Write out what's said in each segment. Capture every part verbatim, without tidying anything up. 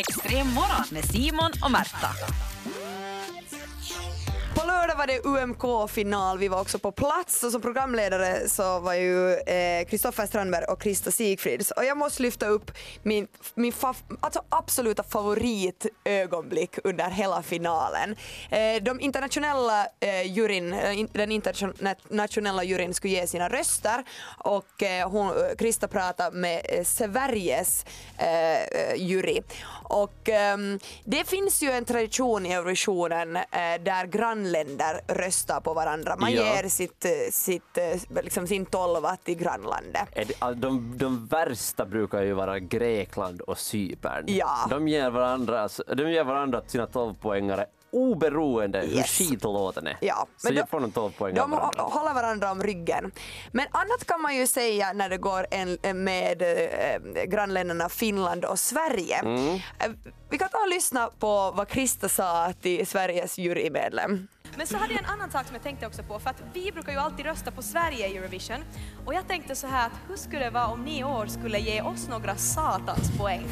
Extrem morgon med Simon och Märta. På lördag var det U M K-final. Vi var också på plats och som programledare så var ju Kristoffer eh, Strandberg och Krista Sigfrids. Och jag måste lyfta upp min, min fa- alltså absoluta favoritögonblick under hela finalen. Eh, de internationella eh, juryn, den internationella juryn skulle ge sina röster och eh, hon, Krista pratade med eh, Sveriges eh, jury. Och eh, det finns ju en tradition i Eurovisionen eh, där grannländer röstar på varandra. Man Ja. ger sitt, sitt, liksom sin tolva till grannlandet. De, de värsta brukar ju vara Grekland och Cypern. Ja. De ger varandra, de ger varandra sina tolv-poängare oberoende hur Yes. skitlåten är. Ja, så men jag de- får en tolv poäng av De varandra. håller varandra om ryggen. Men annat kan man ju säga när det går en, med eh, grannländerna Finland och Sverige. Mm. Eh, vi kan ta och lyssna på vad Krista sa till Sveriges jurymedlem. Men så hade jag en annan sak som jag tänkte också på, för att vi brukar ju alltid rösta på Sverige i Eurovision. Och jag tänkte så här, att hur skulle det vara om ni i år skulle ge oss några satans poäng?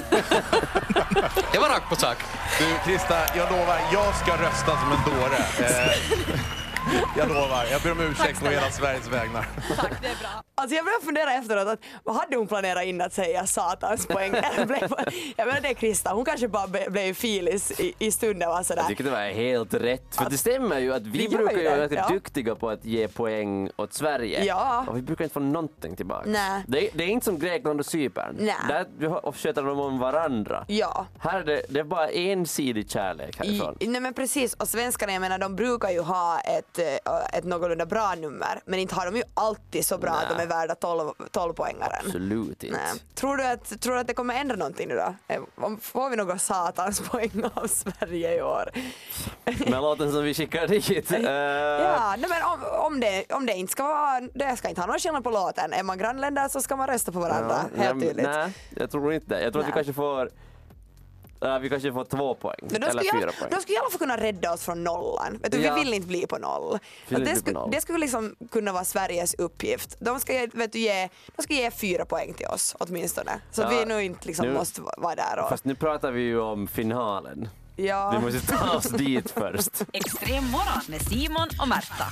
Det var rakt på sak. Du Krista, jag lovar, jag ska rösta som en dåre. Eh, jag lovar, jag ber om ursäkt på hela Sveriges vägnar. Tack, det är bra. Alltså jag började fundera efteråt att vad hade hon planerat in att säga satans poäng? Jag menar det är Krista, hon kanske bara be- blev filis i, i stunden var sådär. Jag tycker det var helt rätt. För det stämmer ju att vi vi gör brukar ju ju det, vara ja. duktiga på att ge poäng åt Sverige. Ja. Och vi brukar inte få någonting tillbaka. Nej. Det, är, det är inte som Grekland och Cypern. Nej. Där vi har- sköter de om varandra. Ja. Här är det, det är bara ensidig kärlek härifrån. I, nej men precis, och svenskarna jag menar de brukar ju ha ett, eh, ett någorlunda bra nummer men inte har de ju alltid så bra Nej. att de är värda tolv poängaren. Absolut inte. Nej. Tror du att, tror du att det kommer ändra någonting nu då? Eh, om- Får vi några satans poäng av Sverige i år? Men låten som vi skickar dit. eh, Ja, nej men om, om, det, om det inte ska vara, det ska inte ha någon skillnad på låten. Är man grannländer så ska man rösta på varandra, ja, helt nej, tydligt. Nej, jag tror inte. Jag tror att vi Nej. kanske får äh, vi kanske får två poäng. Men då eller skulle, fyra jag, poäng. då skulle jag i alla fall kunna rädda oss från nollan. Vet du, Ja. Vi vill inte bli på noll. Vill Att det, inte bli skulle, på noll. det skulle liksom kunna vara Sveriges uppgift. De ska, ge- vet du, ge, de ska ge fyra poäng till oss åtminstone. Så Ja, vi nu inte liksom nu- måste vara där. Och, Fast nu pratar vi ju om finalen. ja. Vi måste ta oss dit först. Extrem morgon med Simon och Märta.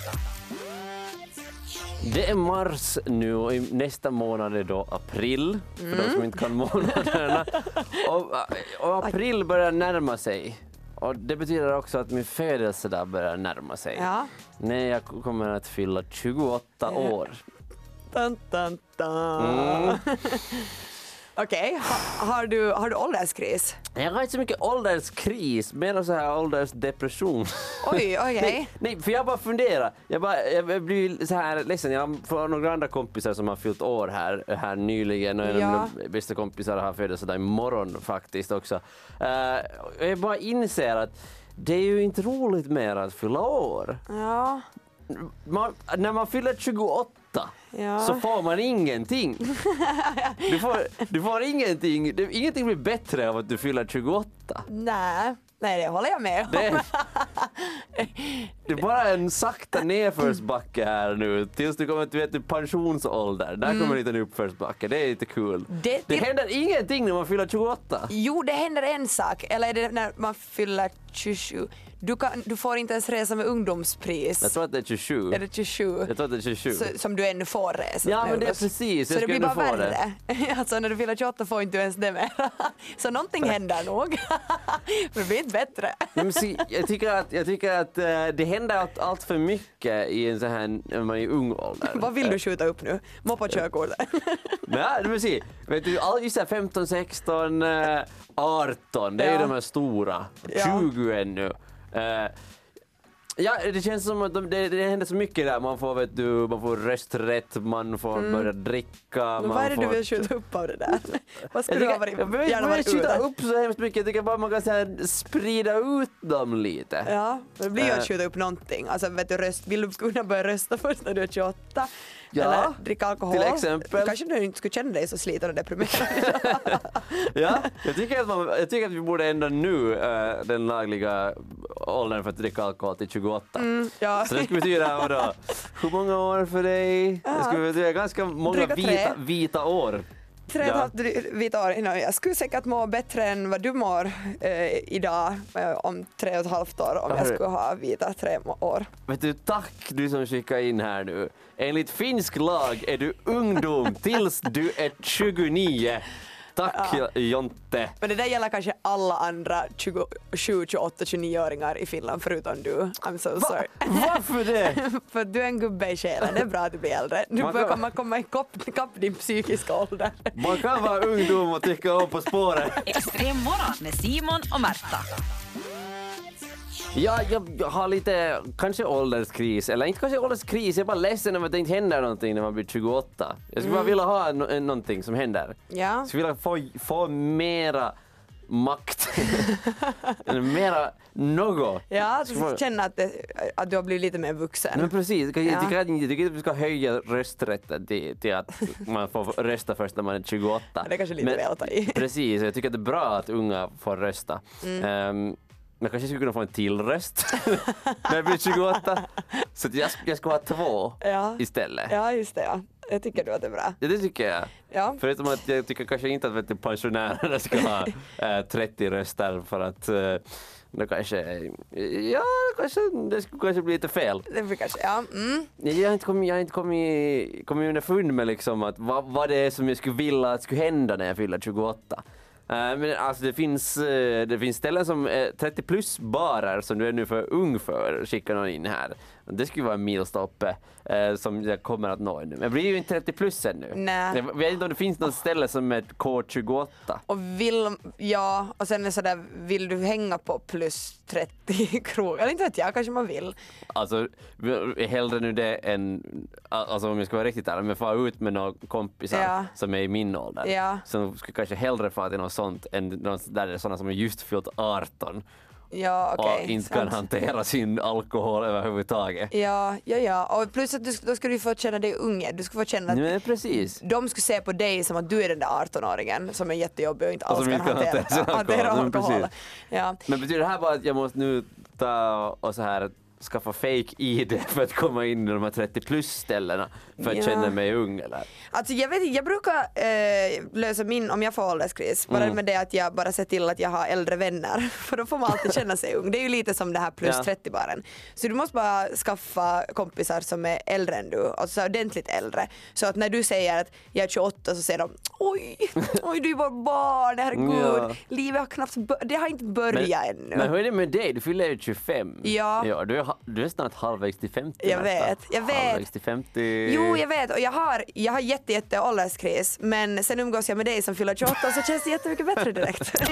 Det är mars nu och i nästa månad är då april, för Mm. de som inte kan månaderna. Och, och april börjar närma sig. Och det betyder också att min födelsedag börjar närma sig. Ja. När jag kommer att fylla tjugoåtta år. Dun, dun, dun. Mm. Okej, ha, har, du, har du ålderskris? Jag har inte så mycket ålderskris, mer så här åldersdepression. Oj, okej. Nej, nej, för jag bara funderar. Jag, bara, jag blir så här ledsen. Jag har några andra kompisar som har fyllt år här, här nyligen. Och en Ja. av mina bästa kompisar har födelsedag imorgon faktiskt också. Uh, jag bara inser att det är ju inte roligt mer att fylla år. Ja. Man, när man fyller tjugoåtta Ja. så får man ingenting. Du får, du får ingenting. Det, ingenting blir bättre av att du fyller tjugoåtta. Nej. Nej, det håller jag med om. Det, det är bara en sakta nedförsbacke här nu tills du kommer till, till pensionsålder. Där kommer en liten uppförsbacke. Det är lite kul. Det- Det, det- händer ingenting när man fyller tjugoåtta. Jo, det händer en sak. Eller är det när man fyller tjugosju? Du, kan, du får inte ens resa med ungdomspris. Jag tror att det är tjugosju. Är det tjugosju? Jag tror att det är tjugosju. Så, som du ännu får resa Ja, med men det är ungdoms- precis. Så Jag det blir skulle bara få det. värre. Alltså när du fyller tjugoåtta får inte du ens det mer. Så någonting händer nog. För det blir inte bättre. Ja, men se, jag tycker att, jag tycker att eh, det händer allt, allt för mycket i en sån här, när man är i ung ålder. Vad vill du skjuta upp nu? Moppa körkortet. Nej, men se, vet du, all, just så här femton, sexton, eh, arton, det är ju Ja. de här stora. Ja. tjugo ännu. Eh, ja, det känns som att de, det, det händer så mycket där. Man får, vet du, man får rösträtt, man får börja dricka. Men man vad är det får... du vill skjuta upp av det där? Vad Jag skulle du ha tycker, varit, jag behöver gärna inte varit skjuta ute? upp så hemskt mycket. Jag tycker bara man kan så här, sprida ut dem lite. Ja, det blir ju Eh. att skjuta upp någonting. Alltså vet du, röst, vill du kunna börja rösta först när du är tjugoåtta? Ja, Eller dricka alkohol? till exempel. Kanske du inte skulle känna dig så sliten och deprimerad. Ja, jag tycker att, man, jag tycker att vi borde ändra nu äh, den lagliga åldern för att dricka alkohol till tjugoåtta. Mm, ja. Så det skulle betyda, vadå, hur många år för dig? Det skulle betyda ganska många Dryga tre. vita, vita år. Tre och ett halvt vit år. Jag skulle säkert må bättre än vad du mår eh, idag eh, om tre och ett halvt år om jag skulle ha vita tre år. Vet du, tack du som skickar in här nu. Enligt finsk lag är du ungdom tills du är tjugonio. Tack ja. Jonte. Men det där gäller kanske alla andra tjugosju, tjugoåtta, tjugonio-åringar i Finland förutom du. I'm so Va? sorry. Varför det? För du är en gubbe i själen. Det är bra att du blir äldre. Du Man börjar kan- komma, komma ikapp kapp din psykiska ålder. Man kan vara ungdom och tycka om På spåret. Extrem morgon med Simon och Märta. Ja, jag har lite, kanske ålderskris, eller inte kanske ålderskris, jag är bara ledsen över att det inte händer någonting när man blir tjugoåtta. Jag skulle bara vilja ha no- någonting som händer. Ja. Jag skulle vilja få, få mera makt. Eller mera något. Ja, du Ska man- ska känna att, det, att du har blivit lite mer vuxen. Men precis, jag tycker, Ja. jag tycker, att- jag tycker att vi ska höja rösträtten till, till att man får rösta först när man är tjugoåtta. Det är kanske lite Men- väl att ta i. Precis, jag tycker att det är bra att unga får rösta. Mm. Um, men kanske skulle kunna få en till röst när jag blir tjugoåtta. Så att jag, jag ska ha två Ja. istället. Ja, just det. Ja. Jag tycker du att det är bra. Ja, det tycker jag. Ja. Förutom att jag tycker kanske inte att vet du, pensionärerna ska ha äh, trettio röster för att äh, det kanske, ja, kanske, det skulle kanske bli lite fel. Det blir kanske, ja. Mm. Jag har inte kommit, jag har inte kommit, kommit underfund med liksom att vad, vad det är som jag skulle vilja att skulle hända när jag fyller tjugoåtta. Uh, men alltså det finns, uh, det finns ställen som uh, trettio plus barer som du är nu för ung för, skickar någon in här. Det skulle vara en milstolpe uh, som jag kommer att nå nu. Men jag blir ju inte trettio plus ännu. Nej. Jag vet inte om det finns något ställe som är K tjugoåtta. Och vill, ja, och sen är sådär, vill du hänga på plus trettio krog? Eller inte vet jag, kanske man vill. Alltså hellre nu det än, alltså om jag ska vara riktigt ärlig, men få ut med några kompisar Ja. som är i min ålder. Ja. Så skulle kanske hellre få till något sånt än något där det är sådana som är just fyllt arton Ja, okej. och inte kan sant. hantera sin alkohol överhuvudtaget. Ja, ja, ja. Och plus att du, då ska du få känna dig unge. Du ska få känna att Nej, precis. de skulle se på dig som att du är den där arton-åringen som är jättejobbig och inte Och alls som kan inte kan hantera, hantera sin hantera alkohol. Men alkohol. precis. Ja. Men betyder det här bara att jag måste nu ta och så här skaffa fake I D för att komma in i de här trettio plus ställena för att Ja. känna mig ung eller? Alltså jag vet inte, jag brukar eh, lösa min, om jag får ålderskris, bara Mm. med det att jag bara ser till att jag har äldre vänner. För då får man alltid känna sig ung. Det är ju lite som det här plus Ja. trettio-baren. Så du måste bara skaffa kompisar som är äldre än du, alltså så ordentligt äldre. Så att när du säger att jag är tjugoåtta så säger de oj, oj du är bara barn, herregud. Ja. Livet har knappt, bör- det har inte börjat ännu. Men hur är det med dig? Du fyller ju tjugofem. Ja. ja du, är, ha- du är snart halvvägs till femtio. Jag nästan. vet, jag vet. Halvvägs till femtio. Jo, jag vet, och jag har, jag har jätte, jätte ålderskris, men sen umgås jag med dig som fyller tjugoåtta så känns det jättemycket bättre direkt.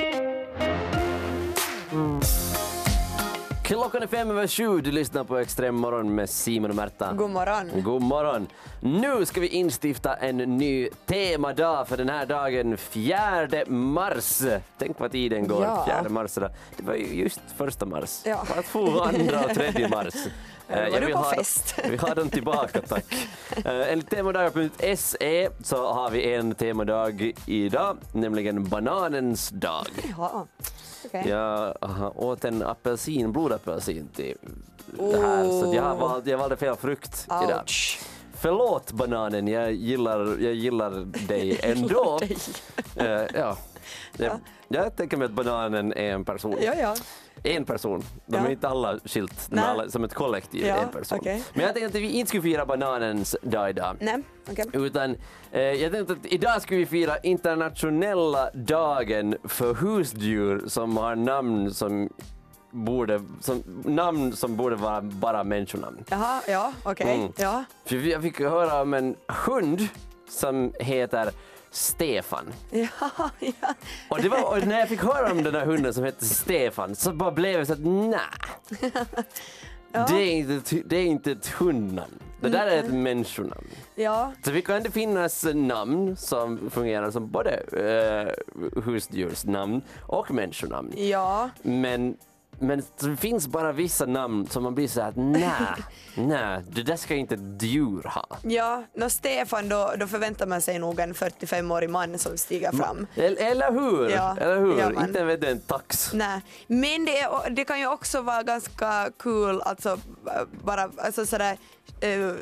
Klockan är fem över sju, du lyssnar på Extrem morgon med Simon och Märta. God morgon. God morgon. Nu ska vi instifta en ny temadag för den här dagen, fjärde mars. Tänk vad tiden går, Ja. fjärde mars. då. Det var ju just första mars. Ja. Bara två, andra och tredje mars. var Eh, du vill på ha fest. Dem, vi har dem tillbaka, tack. Eh, Enligt temadagar punkt se så har vi en temadag idag, nämligen bananens dag. Ja, okej. Jag aha, åt en apelsin, blodapelsin till det här, så att jag, har valt, jag valde fel frukt idag. Ouch. Förlåt bananen, jag gillar, jag gillar dig ändå. dig. Eh, ja. Jag, jag tänker mig att bananen är en person. Ja, ja. En person. De Ja. är inte alla skilt, de är Nej. alla som ett kollektiv, Ja, en person. okej. Men jag tänkte att vi inte skulle fira bananens dag idag. Nej, okej. Utan eh, jag tänkte att idag ska vi fira internationella dagen för husdjur som har namn som borde, som, namn som borde vara bara människonamn. Jaha, ja, okej. Mm. Ja. För jag fick höra om en hund som heter Stefan. Ja, ja. Och, det var, och när jag fick höra om den här hunden som heter Stefan så bara blev det så att nej. Det, är inte, det är inte ett hundnamn. Det där är ett människonamn. Ja. Så vi kan det finnas namn som fungerar som både eh, husdjursnamn och människonamn. Ja. Men, men det finns bara vissa namn som man blir så här att nej, nej, det där ska inte ett djur ha. Ja, nå Stefan, då, då förväntar man sig nog en fyrtiofem-årig man som stiger fram. Eller, eller hur? Ja, eller hur? ja, man. Inte vet en tax. Nej, men det, är, det kan ju också vara ganska kul, alltså bara alltså sådär, eh,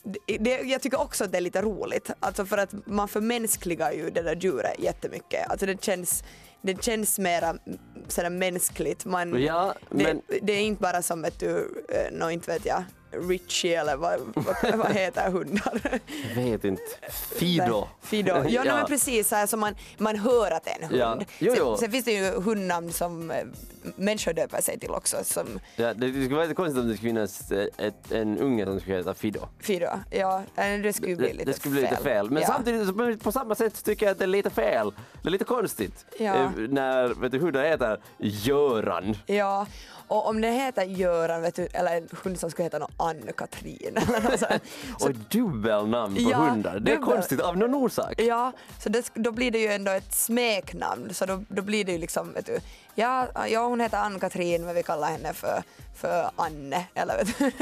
det, det, jag tycker också att det är lite roligt, alltså för att man förmänskligar ju det där djuret jättemycket. Alltså det känns, det känns mera sådär mänskligt. Man, Ja, men... det, det är inte bara som ett du, no, inte vet jag, Richie eller vad, vad, vad heter hundar? Jag vet inte. Fido. Fido. Ja, Ja. ja. Men precis så här som man, man hör att det är en hund. Ja. Jo, jo. Sen, sen finns det ju hundnamn som eh, människor döper sig till också, som Ja, det skulle vara lite konstigt om det skulle finnas ett, en unge som skulle heta Fido. Fido. Ja, det skulle bli Det, lite det skulle bli fel. lite fel. Men ja. samtidigt så på samma sätt tycker jag att det är lite fel. Det är lite konstigt. Ja. Eh, När vet du, hundar heter Göran. Ja, och om det heter Göran, vet du, eller en hund som skulle heta någon Ann-Katrin eller något sånt. Så, Och dubbelnamn på Ja, hundar. Det är dubbel- konstigt av någon orsak. ja, så det, då blir det ju ändå ett smeknamn, så då, då blir det ju liksom, vet du, ja, ja hon heter Ann-Katrin men vi kallar henne för, för Anne, eller vet du.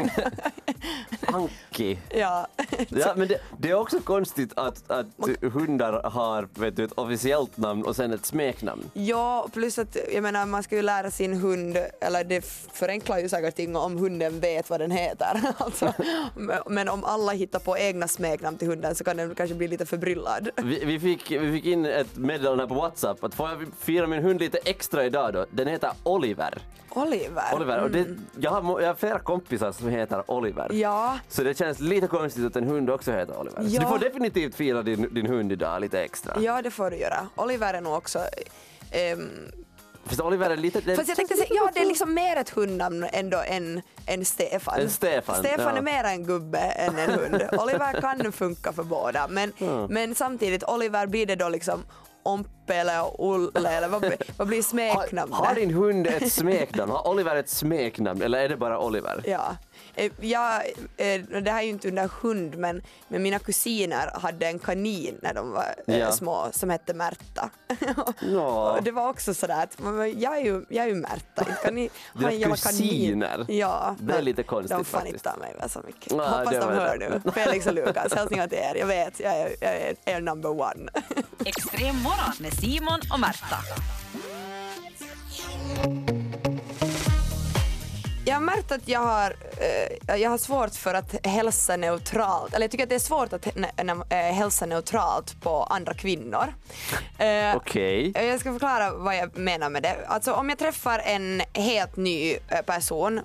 Anki. Ja. Ja, men det, det är också konstigt att, att hundar har vet du, ett officiellt namn och sen ett smeknamn. Ja, plus att jag menar man ska ju lära sin hund, eller det förenklar ju säkert ting om hunden vet vad den heter. Alltså, men om alla hittar på egna smeknamn till hunden så kan den kanske bli lite förbryllad. Vi, vi, fick, vi fick in ett meddelande på WhatsApp att får jag fira min hund lite extra idag då? Den heter Oliver. Oliver. Oliver. Och det, jag, har, jag har flera kompisar som heter Oliver. Ja. Så det känns lite konstigt att en hund också heter Oliver. Ja. Så du får definitivt fira din, din hund idag lite extra. Ja, det får du göra. Oliver är nog också... ehm, Fast Oliver är lite... Det, fast jag tänkte säga, ja det är liksom mer ett hundnamn ändå än, än Stefan. En Stefan, Stefan ja. är mer en gubbe än en hund. Oliver kan funka för båda, men, Ja. men samtidigt, Oliver blir det då liksom Ompe eller Olle eller vad, vad blir smeknamnet? har, har din hund ett smeknamn? Har Oliver ett smeknamn eller är det bara Oliver? Ja. Eh, Jag, eh, det här är ju inte under hund, men, men mina kusiner hade en kanin när de var eh, Ja. små som hette Märta. Ja. Och det var också sådär att men jag är ju, jag är ju Märta, inte kan ni ha Dina en jävla kusiner? kanin? Ja, Det är men lite konstigt de fan faktiskt. inte av mig väl så mycket. Ja, Hoppas det de var hör det. nu. Felix och Lukas, hälsningar till er. Jag vet, jag är, jag är, är number one. Extrem morgon med Simon och Märta. Jag har märkt att jag har, eh, jag har svårt för att hälsa neutralt. Eller jag tycker att det är svårt att nä- nä- eh, hälsa neutralt på andra kvinnor. Eh, Okej. Jag ska förklara vad jag menar med det. Alltså om jag träffar en helt ny eh, person,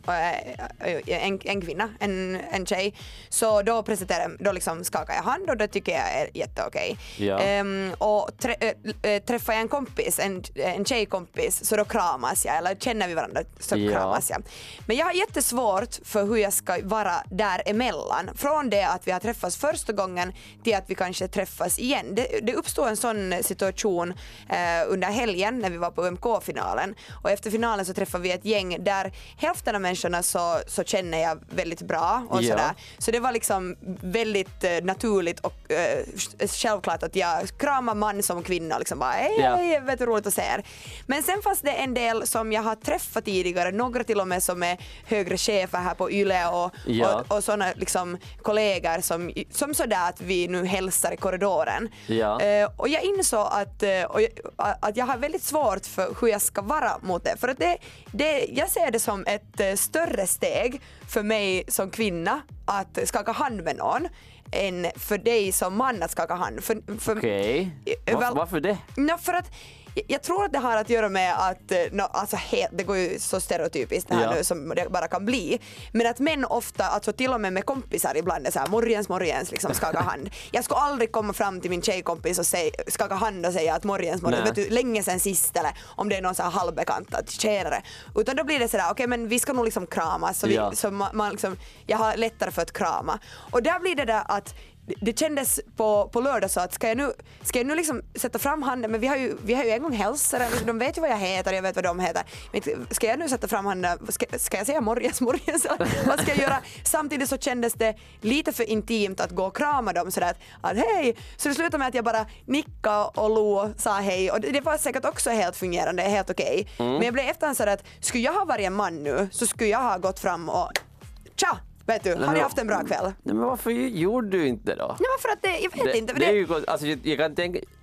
eh, en, en kvinna, en, en tjej, så då presenterar då liksom skakar jag hand och det tycker jag är jätteokej. Ja. Ehm, och trä, äh, träffar jag en kompis, en, en tjejkompis, så då kramas jag, eller känner vi varandra så Ja. kramas jag. Men jag har jättesvårt för hur jag ska vara däremellan. Från det att vi har träffats första gången till att vi kanske träffas igen. Det, det uppstod en sån situation eh, under helgen när vi var på U M K-finalen. Och efter finalen så träffade vi ett gäng där hälften av människorna så, så känner jag väldigt bra. Och Ja. sådär. Så det var liksom väldigt eh, naturligt och eh, självklart att jag kramar man som kvinna. Liksom bara, hej, Ja. hej, vet du, roligt att se er. Men sen fanns det en del som jag har träffat tidigare, några till och med som är högre chefer här på Yle och, Ja. och, och sådana liksom kollegor som, som sådär att vi nu hälsar i korridoren. Ja. Eh, och jag insåg att, eh, och jag, att jag har väldigt svårt för hur jag ska vara mot det. För att det, det, jag ser det som ett eh, större steg för mig som kvinna att skaka hand med någon än för dig som man att skaka hand. För, för, Okej. Eh, Var, väl- varför det? No, för att jag- jag tror att det har att göra med att, eh, no, alltså he, det går ju så stereotypiskt det här Ja. nu som det bara kan bli. Men att män ofta, alltså till och med med kompisar ibland är såhär morgens, morgens, liksom skaka hand. Jag skulle aldrig komma fram till min tjejkompis och säga, skaka hand och säga att morgens, morgens, Nej. vet du, länge sen sist eller om det är någon så här halvbekant att tjänare. Utan då blir det sådär, okej men vi ska nog liksom kramas. Så, vi, Ja. så man, man liksom, jag har lättare för att krama. Och där blir det där att det kändes på, på lördag så att ska jag nu, ska jag nu liksom sätta fram handen, men vi har ju, vi har ju en gång hälsat, de vet ju vad jag heter, jag vet vad de heter. Men ska jag nu sätta fram handen, ska, ska jag säga morgens, morgens? Vad ska jag göra? Samtidigt så kändes det lite för intimt att gå och krama dem sådär att, att hej. Så det slutade med att jag bara nickade och lo och sa hej och det, det var säkert också helt fungerande, helt okej. Mm. Men jag blev efterhand sådär att skulle jag ha varit en man nu så skulle jag ha gått fram och tja! Vet du, har ni haft en bra kväll? Nej, men varför gjorde du inte det då? Nej, men för att det, jag vet Det, inte. För det är det, ju, gott. alltså, jag, jag kan tänka...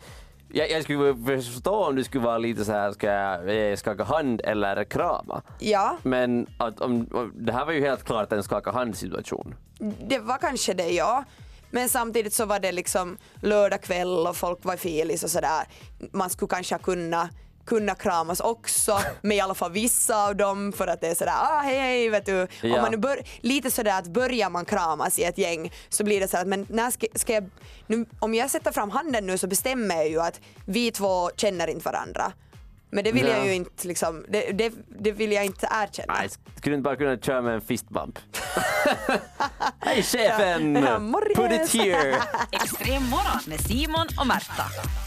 Jag, jag skulle förstå om du skulle vara lite så här, ska jag skaka hand eller krama? Ja, Men att om, det här var ju helt klart en skaka hand-situation. det var kanske det, ja. Men samtidigt så var det liksom lördag kväll och folk var i filis och sådär. Man skulle kanske kunna kunna kramas också med i alla fall vissa av dem för att det är sådär, ah hej hej vet du. Ja. Om man nu bör, lite sådär att börjar man kramas i ett gäng så blir det så att men när ska, ska jag, nu, om jag sätter fram handen nu så bestämmer jag ju att vi två känner inte varandra. Men det vill Ja. jag ju inte liksom, det, det, det vill jag inte erkänna. Nej, skulle du inte bara kunna köra med en fistbump? Hej chefen! Ja, morjes. Put it here! Extrem morgon med Simon och Märta.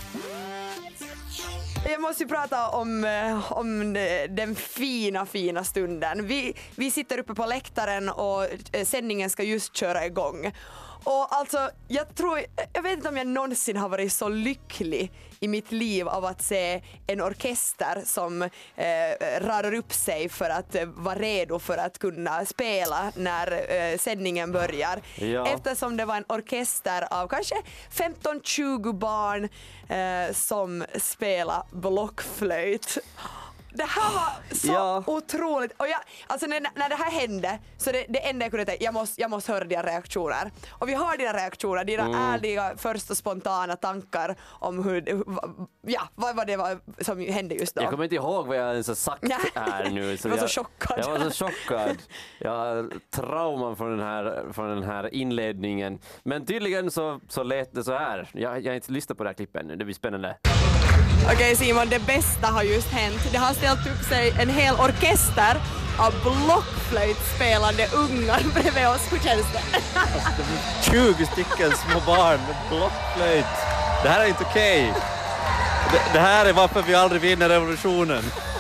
Jag måste ju prata om, eh, om eh, den fina, fina stunden. Vi, vi sitter uppe på läktaren och eh, sändningen ska just köra igång. Och alltså, jag tror, jag vet inte om jag någonsin har varit så lycklig i mitt liv av att se en orkester som eh, radar upp sig för att eh, vara redo för att kunna spela när eh, sändningen börjar. Ja. Eftersom det var en orkester av kanske femton tjugo barn eh, som spelar blockflöjt. Det här var så Ja. otroligt. Och jag, alltså när, när det här hände så det, det enda jag kunde tänka, jag måste, jag måste höra dina reaktioner. Och vi har dina reaktioner, dina Mm. ärliga första spontana tankar om hur, ja, vad var det var som hände just då. Jag kommer inte ihåg vad jag ens har sagt Nej. här nu. Du var så jag, chockad. Jag var så chockad. Jag har trauman från den här, från den här inledningen. Men tydligen så, så lät det så här. Jag, jag har inte lyssnat på det här klippet ännu. Det blir spännande. Okej Simon, det bästa har just hänt. Det har ställt upp sig en hel orkester av blockflöjtspelande ungar bredvid oss. Hur känns det? tjugo stycken små barn med blockflöjt. Det här är inte okej. Det, det här är varför vi aldrig vinner revolutionen.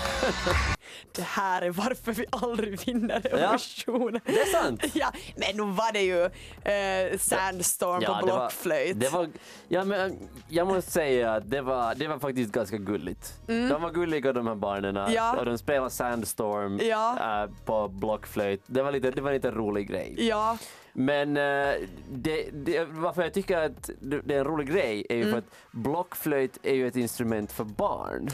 Det här är varför vi aldrig vinner revolutionen. Det är sant. Ja, men nu var det ju eh, Sandstorm Ja, på det var- blockflöjt. Det var, ja, men jag måste säga att det var, det var faktiskt ganska gulligt. De var gulliga de här barnen. Mm. Ja. Och de spelade Sandstorm Ja. äh, på blockflöjt. Det var lite, det var lite en rolig grej. Ja, Men eh, det, det, varför jag tycker att det det är en rolig grej är ju Mm. för att blockflöjt är ju ett instrument för barn.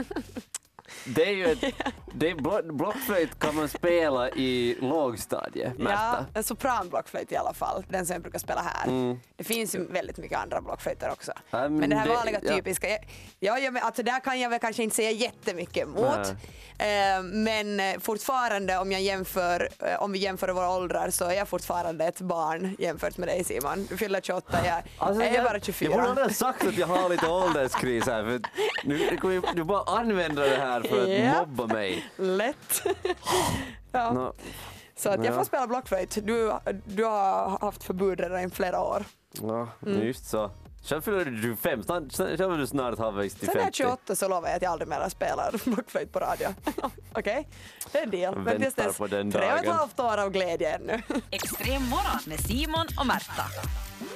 Det är ju ett, det är, blo- blockflöjt kan man spela i lågstadie, ja, Märta. en sopranblockflöjt i alla fall. Den som jag brukar spela här. Mm. Det finns ju väldigt mycket andra blockflöjter också. Ja, men men det här det- vanliga ja. typiska, ja, ja, jag, alltså där kan jag väl kanske inte säga jättemycket emot. Eh, men eh, fortfarande om jag jämför, eh, om vi jämför våra åldrar så är jag fortfarande ett barn jämfört med dig Simon. Du fyller tjugoåtta, jag, Alltså, jag är bara tjugofyra. Jag borde aldrig ha sagt att jag har lite ålderskris här. För nu, nu kommer jag- du bara använda det här för att Ja. mobba mig. Lätt. ja. Nå, Så att jag Ja. får spela blockflöjt. Du, du har haft förbud redan i flera år. ja, Mm. just så. Sen fyller du tjugofem, snart, sen sen är du snart halvvägs till Sen när jag är femtio. tjugoåtta så lovar jag att jag aldrig mer spelar blockflöjt på radio. Okej, det är en deal. Men tills Väntar dess, på den tre och ett dagen. halvt år av glädje ännu. Extrem morgon med Simon och Märta.